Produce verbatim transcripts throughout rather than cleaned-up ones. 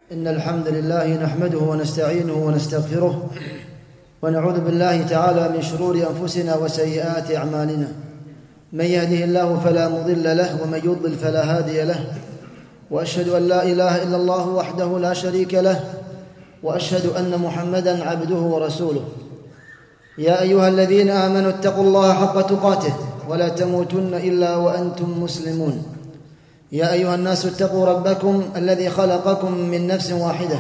إن الحمد لله نحمده ونستعينه ونستغفره ونعوذ بالله تعالى من شرور أنفسنا وسيئات أعمالنا. من يهده الله فلا مضل له ومن يضلل فلا هادي له، وأشهد أن لا إله إلا الله وحده لا شريك له، وأشهد أن محمدًا عبده ورسوله. يا أيها الذين آمنوا اتقوا الله حق تقاته ولا تموتن إلا وأنتم مسلمون. يا أيها الناس اتقوا ربكم الذي خلقكم من نفس واحدة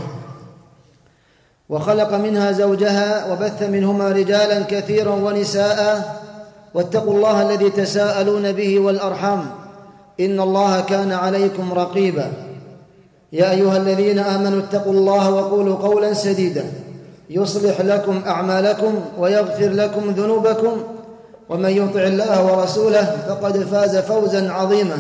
وخلق منها زوجها وبث منهما رجالا كثيرا ونساء، واتقوا الله الذي تساءلون به والأرحام إن الله كان عليكم رقيبا. يا أيها الذين آمنوا اتقوا الله وقولوا قولا سديدا يصلح لكم أعمالكم ويغفر لكم ذنوبكم، ومن يطع الله ورسوله فقد فاز فوزا عظيما.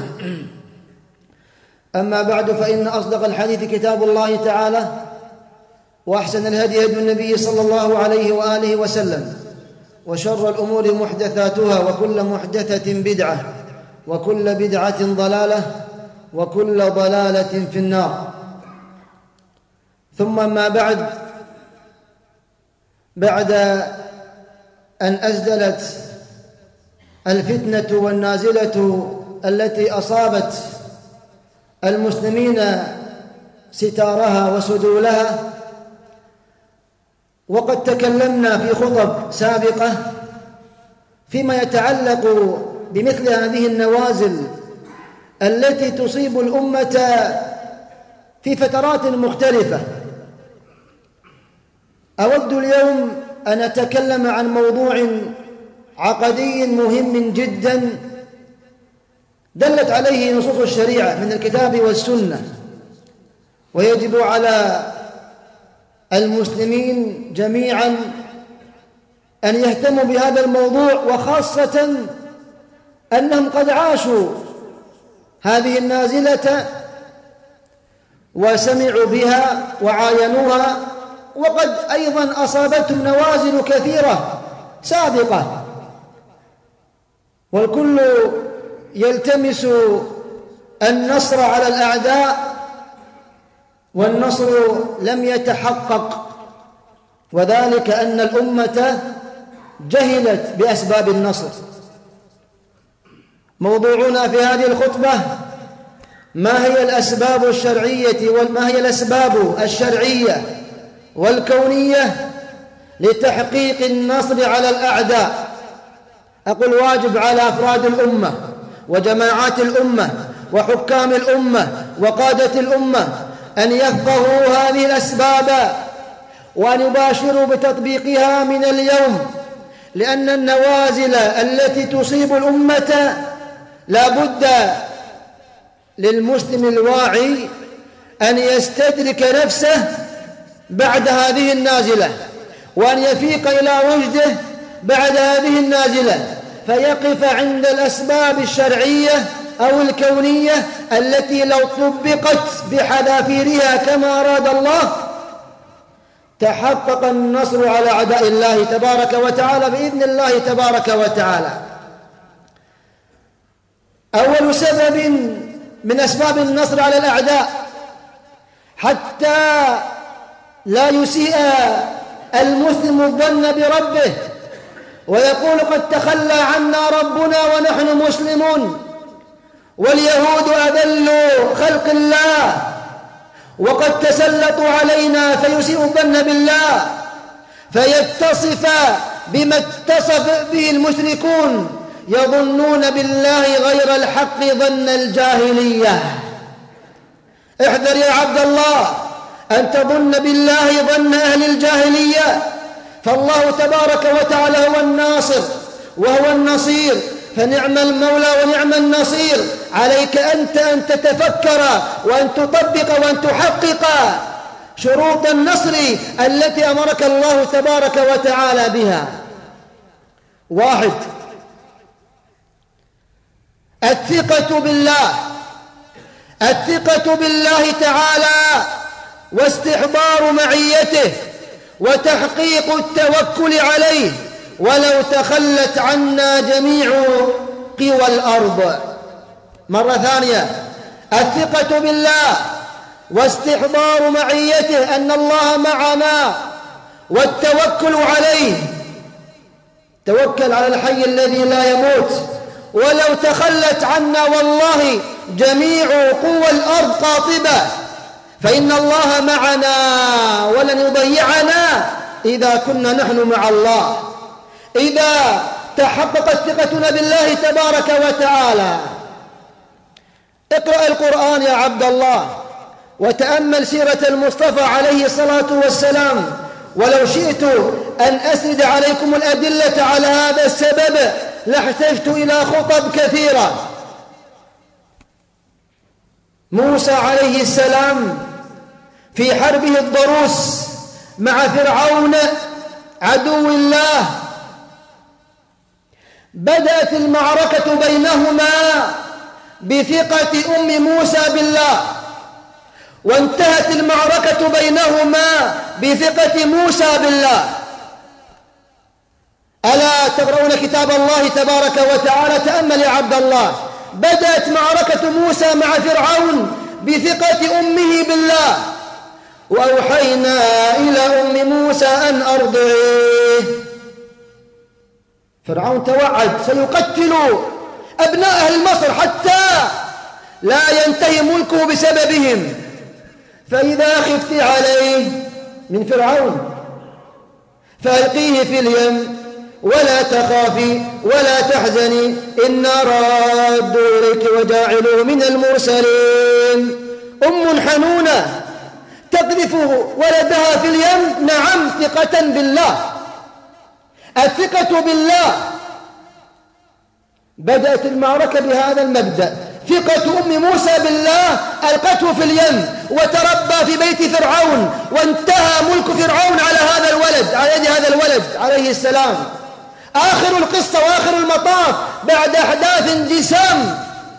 أما بعد، فإن أصدق الحديث كتاب الله تعالى، وأحسن الهدي هدي النبي صلى الله عليه وآله وسلم، وشر الأمور محدثاتها، وكل محدثة بدعة، وكل بدعة ضلالة، وكل ضلالة في النار. ثم ما بعد، بعد أن أزدلت الفتنة والنازلة التي أصابت المسلمين ستارها وسدولها، وقد تكلمنا في خطب سابقة فيما يتعلق بمثل هذه النوازل التي تصيب الأمة في فترات مختلفة. أود اليوم أن أتكلم عن موضوع عقدي مهم جدا دلت عليه نصوص الشريعة من الكتاب والسنة، ويجب على المسلمين جميعا أن يهتموا بهذا الموضوع، وخاصة أنهم قد عاشوا هذه النازلة وسمعوا بها وعاينوها، وقد أيضا أصابتهم نوازل كثيرة سابقة، والكل يلتمس النصر على الأعداء، والنصر لم يتحقق، وذلك أن الأمة جهلت بأسباب النصر. موضوعنا في هذه الخطبة: ما هي الأسباب الشرعية وما هي الأسباب الشرعية والكونية لتحقيق النصر على الأعداء؟ أقول واجب على أفراد الأمة وجماعات الأمة وحكام الأمة وقادة الأمة أن يفقهوا هذه الأسباب وأن يباشروا بتطبيقها من اليوم، لأن النوازل التي تصيب الأمة لا بد للمسلم الواعي أن يستدرك نفسه بعد هذه النازلة، وأن يفيق إلى وجده بعد هذه النازلة، فيقف عند الأسباب الشرعية أو الكونية التي لو طبقت بحذافيرها كما أراد الله تحقق النصر على أعداء الله تبارك وتعالى بإذن الله تبارك وتعالى. أول سبب من أسباب النصر على الأعداء حتى لا يسيء المسلم الظن بربه ويقول قد تخلى عنا ربنا ونحن مسلمون، واليهود أذلوا خلق الله وقد تسلطوا علينا، فيسيء الظن بالله فيتصف بما اتصف به المشركون، يظنون بالله غير الحق ظن الجاهلية. احذر يا عبد الله أن تظن بالله ظن أهل الجاهلية، فالله تبارك وتعالى هو الناصر وهو النصير، فنعم المولى ونعم النصير. عليك أنت أن تتفكر وأن تطبق وأن تحقق شروط النصر التي أمرك الله تبارك وتعالى بها. واحد: الثقة بالله، الثقة بالله تعالى واستحضار معيته وتحقيق التوكل عليه ولو تخلت عنا جميع قوى الأرض. مرة ثانية: الثقة بالله واستحضار معيته أن الله معنا والتوكل عليه. توكل على الحي الذي لا يموت، ولو تخلت عنا والله جميع قوى الأرض قاطبة، فإن الله معنا ولن يضيعنا إذا كنا نحن مع الله، إذا تحققت ثقتنا بالله تبارك وتعالى. اقرأ القرآن يا عبد الله، وتأمل سيرة المصطفى عليه الصلاة والسلام. ولو شئت أن أسرد عليكم الأدلة على هذا السبب لاحتجت إلى خطب كثيرة. موسى عليه السلام في حربه الضروس مع فرعون عدو الله، بدأت المعركة بينهما بثقة أم موسى بالله، وانتهت المعركة بينهما بثقة موسى بالله. ألا تقرؤون كتاب الله تبارك وتعالى؟ تأمل يا عبد الله، بدأت معركة موسى مع فرعون بثقة أمه بالله، وأوحينا إلى أم موسى أن أرضعيه. فرعون توعد سيقتل أبناء أهل مصر حتى لا ينتهي ملكه بسببهم، فإذا خفت عليه من فرعون فألقيه في اليم ولا تخافي ولا تحزني إنا رادوا إليك وجاعلوه من المرسلين. أم حنونة تقذف ولدها في اليم، نعم، ثقة بالله. الثقة بالله. بدأت المعركة بهذا المبدأ، ثقة أم موسى بالله ألقته في اليم وتربى في بيت فرعون، وانتهى ملك فرعون على هذا الولد، على يد هذا الولد عليه السلام. آخر القصة وآخر المطاف بعد أحداث جسام.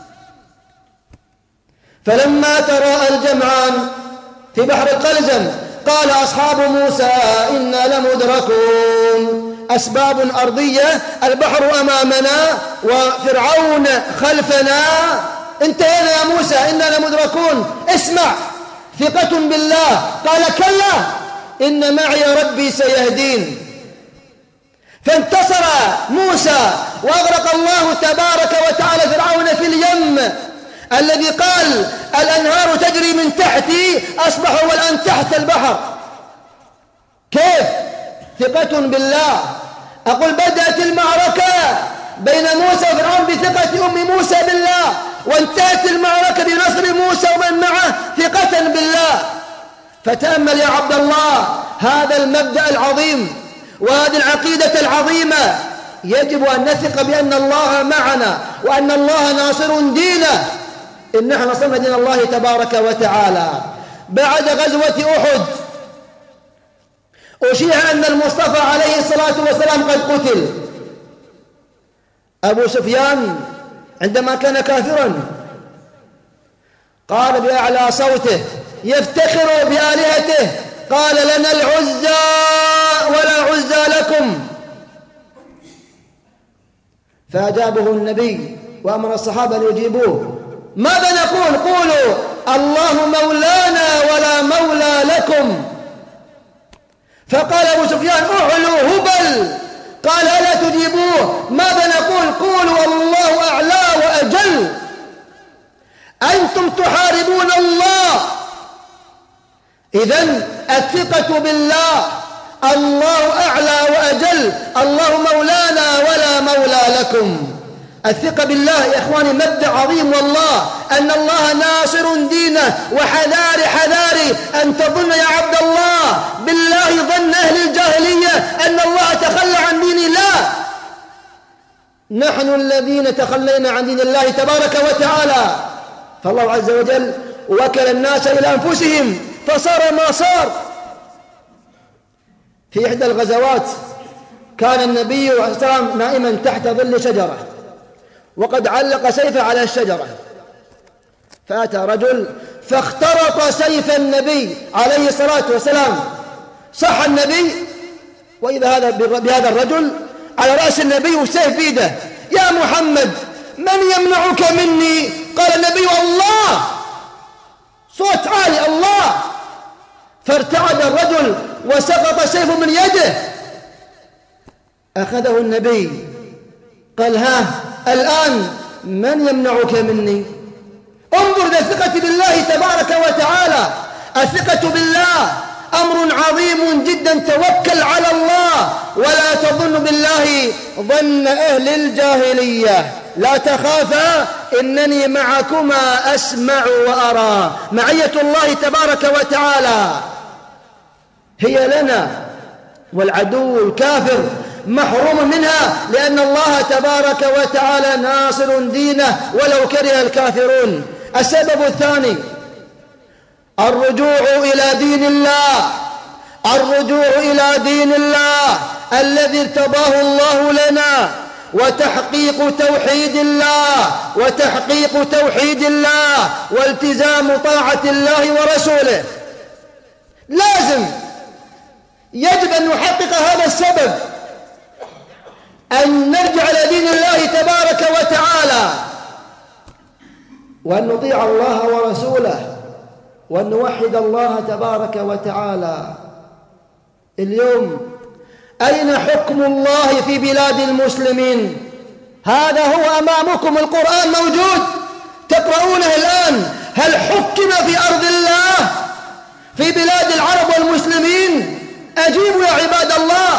فلما تراءى الجمعان في بحر القلزم قال أصحاب موسى إنا لمدركون. أسباب أرضية، البحر أمامنا وفرعون خلفنا، انتهينا يا موسى إنا لمدركون. اسمع، ثقة بالله. قال كلا إن معي ربي سيهدين. فانتصر موسى وأغرق الله تبارك وتعالى فرعون في اليم الذي قال الأنهار تجري من تحتي، أصبحوا والآن تحت البحر. كيف؟ ثقة بالله. أقول بدأت المعركة بين موسى وفرعون بثقة أم موسى بالله، وانتهت المعركة بنصر موسى ومن معه ثقة بالله. فتأمل يا عبد الله هذا المبدأ العظيم وهذه العقيدة العظيمة. يجب أن نثق بأن الله معنا وأن الله ناصر دينه. إن نحن نصرنا دين الله تبارك وتعالى. بعد غزوة أحد أشيع أن المصطفى عليه الصلاة والسلام قد قتل. أبو سفيان عندما كان كافرا قال بأعلى صوته يفتخر بآلهته، قال لنا العزى ولا عزى لكم. فأجابه النبي وأمر الصحابة ليجيبوه. ماذا نقول؟ قولوا الله مولانا ولا مولى لكم. فقال أبو سفيان أعلوا هبل. قال ألا تجيبوه؟ ماذا نقول؟ قولوا الله أعلى وأجل. أنتم تحاربون الله. إذن الثقة بالله، الله أعلى وأجل، الله مولانا ولا مولى لكم. الثقة بالله يا إخواني مبدأ عظيم والله، أن الله ناصر دينه. وحذاري حذاري أن تظن يا عبد الله بالله ظن أهل الجاهلية أن الله تخلى عن دين الله. نحن الذين تخلينا عن دين الله تبارك وتعالى. فالله عز وجل وكل الناس إلى أنفسهم فصار ما صار. في إحدى الغزوات كان النبي عليه الصلاة والسلام نائما تحت ظل شجرة، وقد علق سيفه على الشجرة، فأتى رجل فاخترط سيف النبي عليه الصلاة والسلام. صح النبي وإذا هذا بهذا الرجل على رأس النبي والسيف بيده. يا محمد من يمنعك مني؟ قال النبي الله. صوت عالي الله، فارتعد الرجل وسقط سيفه من يده. أخذه النبي قال: ها الآن من يمنعك مني؟ انظر إلى الثقة بالله تبارك وتعالى. الثقة بالله أمر عظيم جدا. توكل على الله ولا تظن بالله ظن أهل الجاهلية. لا تخافا إنني معكما أسمع وأرى. معية الله تبارك وتعالى هي لنا، والعدو الكافر محروم منها، لأن الله تبارك وتعالى ناصر دينه ولو كره الكافرون. السبب الثاني الرجوع إلى دين الله، الرجوع إلى دين الله الذي ارتضاه الله لنا، وتحقيق توحيد الله وتحقيق توحيد الله والتزام طاعة الله ورسوله. لازم يجب أن نحقق هذا السبب، أن نرجع إلى دين الله تبارك وتعالى، وأن نطيع الله ورسوله، وأن نوحد الله تبارك وتعالى. اليوم أين حكم الله في بلاد المسلمين؟ هذا هو أمامكم، القرآن موجود تقرؤونه الآن. هل حكم في أرض الله في بلاد العرب والمسلمين؟ أجيبوا يا عباد الله.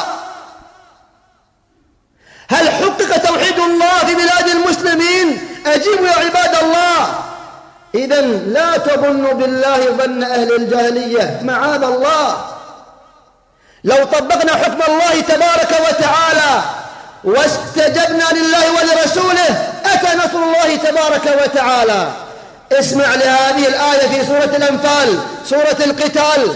هل حقق توحيد الله في بلاد المسلمين؟ أجيبوا يا عباد الله. إذن لا تظنوا بالله ظن أهل الجاهلية، معاذ الله. لو طبقنا حكم الله تبارك وتعالى واستجبنا لله ولرسوله أتى نصر الله تبارك وتعالى. اسمع لهذه الآية في سورة الأنفال، سورة القتال: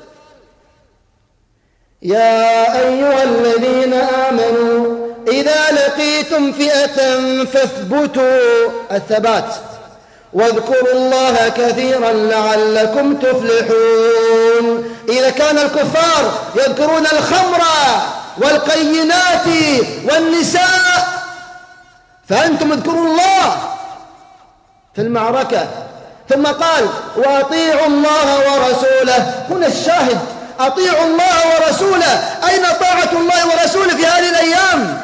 يا أيها الذين آمنوا إذا لقيتم فئة فاثبتوا، الثبات، واذكروا الله كثيرا لعلكم تفلحون. إذا كان الكفار يذكرون الخمر والقينات والنساء، فأنتم اذكروا الله في المعركة. ثم قال: وأطيعوا الله ورسوله. هنا الشاهد: أطيعوا الله ورسوله. أين طاعة الله ورسوله في هذه الأيام؟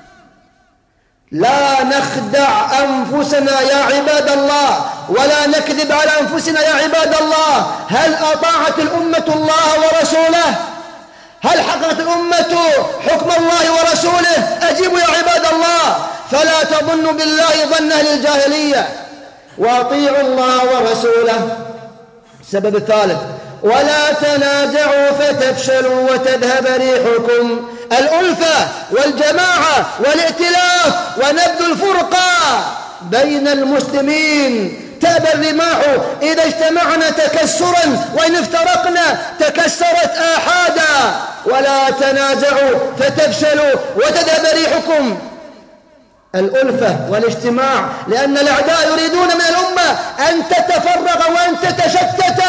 لا نخدع أنفسنا يا عباد الله، ولا نكذب على أنفسنا يا عباد الله. هل أطاعت الأمة الله ورسوله؟ هل حققت الأمة حكم الله ورسوله؟ أجيبوا يا عباد الله. فلا تظنوا بالله ظن أهل الجاهلية، وأطيعوا الله ورسوله. السبب الثالث: ولا تنازعوا فتفشلوا وتذهب ريحكم. الألفة والجماعة والائتلاف ونبذ الفرقة بين المسلمين. تأبى الرماح إذا اجتمعنا تكسرا، وإن افترقنا تكسرت آحادا. ولا تنازعوا فتفشلوا وتذهب ريحكم. الألفة والاجتماع، لأن الأعداء يريدون من الأمة أن تتفرغ وأن تتشتت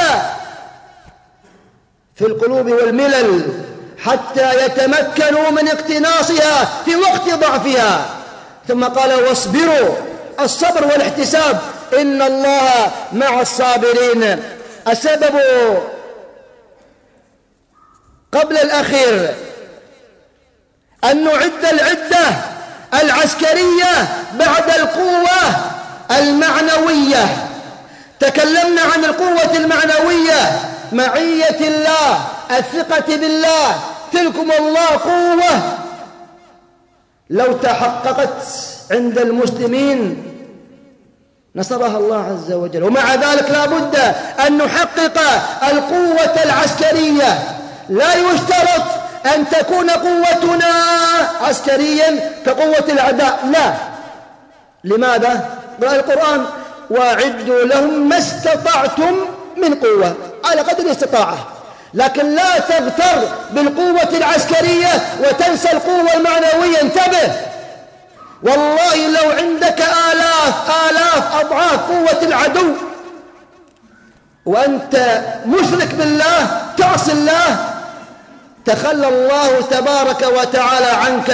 في القلوب والملل حتى يتمكنوا من اقتناصها في وقت ضعفها. ثم قال: واصبروا، الصبر والاحتساب، إن الله مع الصابرين. السبب قبل الأخير أن نعد العدة العسكرية بعد القوة المعنوية. تكلمنا عن القوة المعنوية، معية الله، الثقة بالله. تلكم الله قوة لو تحققت عند المسلمين نصرها الله عز وجل. ومع ذلك لا بد أن نحقق القوة العسكرية. لا يشترط أن تكون قوتنا عسكريا كقوة الأعداء، لا. لماذا؟ قال القرآن: وأعدوا لهم ما استطعتم من قوة، على قدر الاستطاعة. لكن لا تغتر بالقوة العسكرية وتنسى القوة المعنوية. انتبه، والله لو عندك آلاف آلاف أضعاف قوة العدو وأنت مشرك بالله تعصي الله، تخلى الله تبارك وتعالى عنك.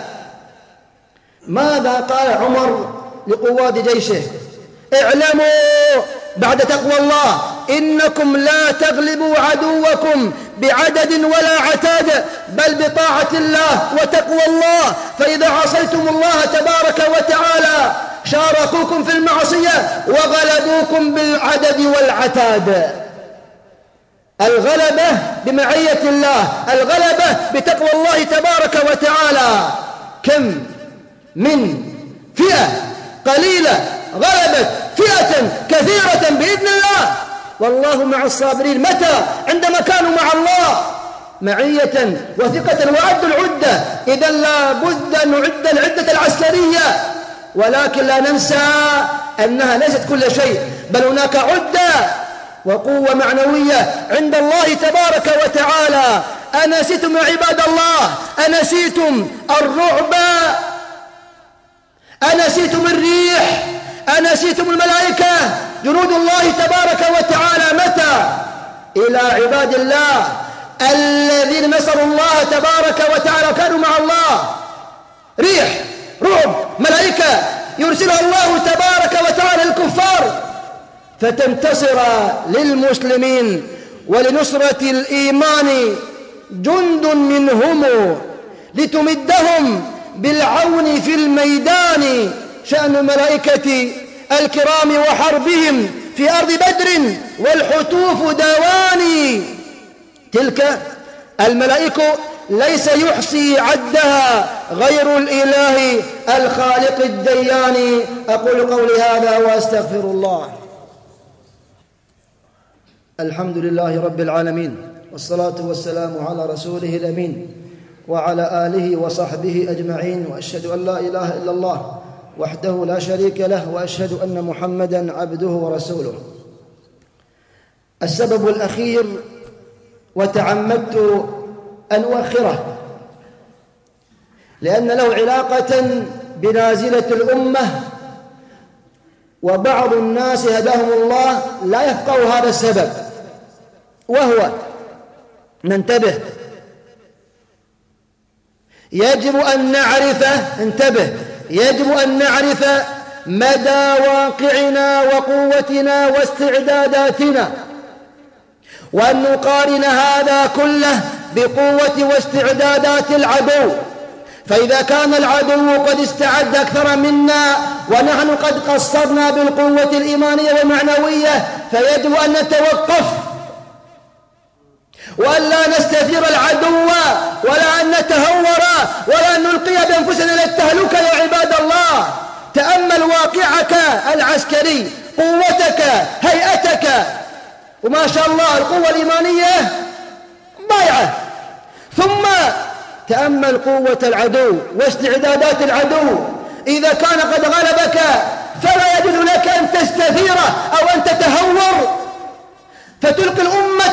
ماذا قال عمر لقواد جيشه؟ اعلموا بعد تقوى الله إنكم لا تغلبوا عدوكم بعدد ولا عتاد بل بطاعة الله وتقوى الله، فإذا عصيتم الله تبارك وتعالى شاركوكم في المعصية وغلبوكم بالعدد والعتاد. الغلبة بمعية الله، الغلبة بتقوى الله تبارك وتعالى. كم من فئة قليلة غلبت فئة كثيرة بإذن الله، والله مع الصابرين. متى؟ عندما كانوا مع الله معية وثقة وعدوا العدة. إذا لا بد أن نعد العدة العسكرية، ولكن لا ننسى أنها ليست كل شيء، بل هناك عدة وقوة معنوية عند الله تبارك وتعالى. أنسيتم يا عباد الله؟ أنسيتم الرعب؟ أنسيتم الريح؟ أنسيتم الملائكة جنود الله تبارك وتعالى؟ متى؟ إلى عباد الله الذين نصروا الله تبارك وتعالى كانوا مع الله. ريح، رعب، ملائكة يرسلها الله تبارك وتعالى للكفار فتنتصر للمسلمين ولنصرة الإيمان جند منهم لتمدهم بالعون في الميدان. شأن الملائكة الكرام وحربهم في أرض بدر والحتوف دواني. تلك الملائكة ليس يحصي عدها غير الإله الخالق الديان. أقول قولي هذا وأستغفر الله. الحمد لله رب العالمين، والصلاة والسلام على رسوله الأمين وعلى آله وصحبه أجمعين، وأشهد أن لا إله إلا الله وحده لا شريك له، وأشهد أن محمدًا عبده ورسوله. السبب الأخير، وتعمدت أن أؤخره لأن له علاقة بنازلة الأمة، وبعض الناس هداهم الله لا يفقه هذا السبب، وهو ننتبه. يجب أن نعرف انتبه يجب أن نعرف مدى واقعنا وقوتنا واستعداداتنا، وأن نقارن هذا كله بقوة واستعدادات العدو. فإذا كان العدو قد استعد أكثر منا ونحن قد قصرنا بالقوة الإيمانية والمعنوية، فيجب أن نتوقف وأن لا نستثير العدو ولا أن نتهور ولا أن نلقي بأنفسنا إلى التهلكة. يا عباد الله، تأمل واقعك العسكري، قوتك، هيئتك، وما شاء الله القوة الإيمانية ضايعة. ثم تأمل قوة العدو واستعدادات العدو. إذا كان قد غلبك فلا يجوز لك أن تستثيره أو أن تتهور فتلقي الأمة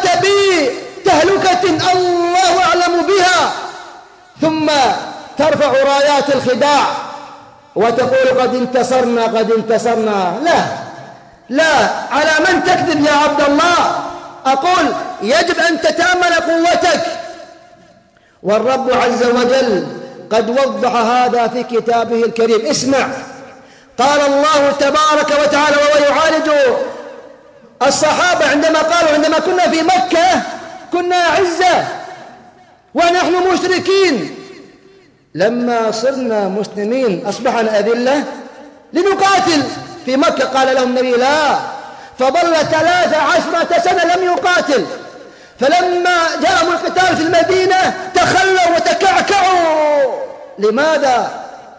بتهلكة الله أعلم بها، ثم ترفع رايات الخداع وتقول قد انتصرنا قد انتصرنا. لا لا، على من تكذب يا عبد الله؟ أقول يجب أن تتأمل قوتك، والرب عز وجل قد وضح هذا في كتابه الكريم. اسمع، قال الله تبارك وتعالى وهو يعالج الصحابة عندما قالوا عندما كنا في مكة كنا أعزة ونحن مشركين، لما صرنا مسلمين أصبحنا أذلة لنقاتل. في مكة قال لهم النبي لا، فظل ثلاث عشرة سنة لم يقاتل، فلما جاءهم القتال في المدينة تخلوا وتكعكعوا. لماذا؟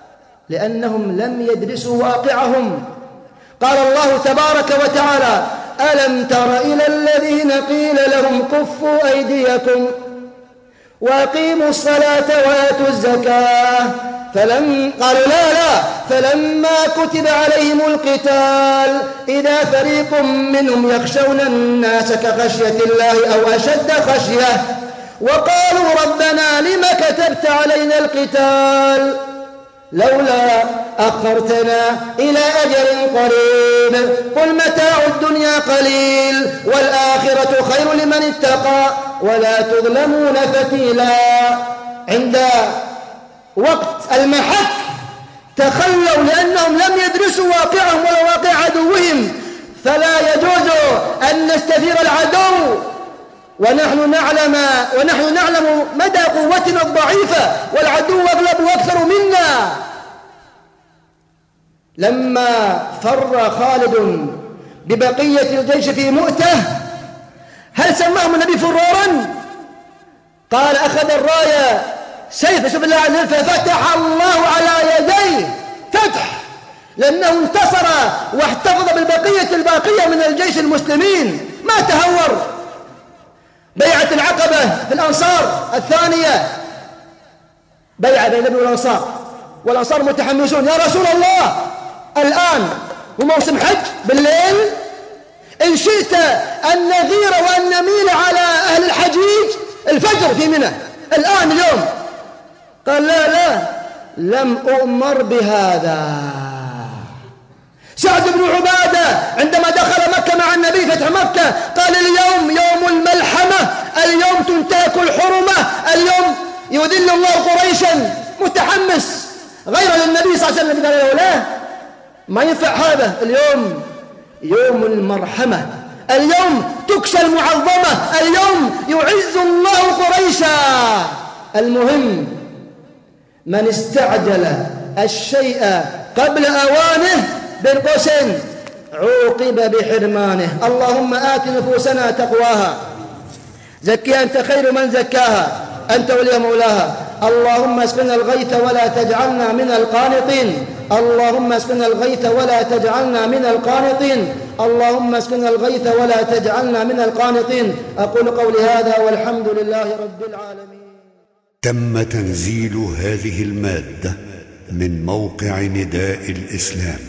لأنهم لم يدرسوا واقعهم. قال الله تبارك وتعالى ألم تر إلى الذين قيل لهم كفوا أيديكم وأقيموا الصلاة وآتوا الزكاة فلم قالوا لا لا فلما كتب عليهم القتال إذا فريق منهم يخشون الناس كخشية الله أو أشد خشية وقالوا ربنا لم كتبت علينا القتال لولا أخرتنا إلى أجل قريب قل متاع الدنيا قليل والآخرة خير لمن اتقى ولا تظلمون فتيلا. عند وقت المحك تخلوا لأنهم لم يدرسوا واقعهم ولا واقع عدوهم، فلا يجوز أن نستثير العدو ونحن نعلم ونحن نعلم مدى قوتنا الضعيفة، والعدو أغلب وأكثر منا. لما فر خالد ببقية الجيش في مؤتة، هل سماهم النبي فرارا؟ قال أخذ الراية سيف شوف الله عز وجل، ففتح الله على يديه فتح، لأنه انتصر واحتفظ بالبقية الباقية من الجيش المسلمين، ما تهور. بيعة العقبة في الأنصار الثانية، بيعة بين النبي والأنصار، والأنصار متحمسون، يا رسول الله الآن وموسم حج بالليل، إن شئت أن نغير وأن نميل على أهل الحجيج الفجر في منى الآن اليوم. قال لا لا لم أؤمر بهذا. سعد بن عبادة عندما دخل مكة مع النبي فتح مكة قال اليوم يوم الملحمة، اليوم تنتهك الحرمة، اليوم يذل الله قريشا، متحمس غير للنبي صلى الله عليه وسلم. قال له لا ما ينفع هذا، اليوم يوم المرحمة، اليوم تكسى المعظمة، اليوم يعز الله قريشا. المهم من استعجل الشيء قبل أوانه بين قوسين عوقب بحرمانه. اللهم آت نفوسنا تقواها، زكي أنت خير من زكاها، أنت ولي مولاها. اللهم اسقنا الغيث ولا تجعلنا من القانطين، اللهم اسقنا الغيث ولا تجعلنا من القانطين، اللهم اسقنا الغيث ولا تجعلنا من القانطين. أقول قولي هذا والحمد لله رب العالمين. تم تنزيل هذه المادة من موقع نداء الإسلام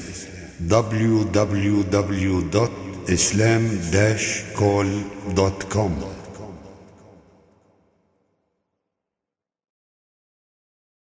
دبليو دبليو دبليو دوت islam dash call دوت كوم.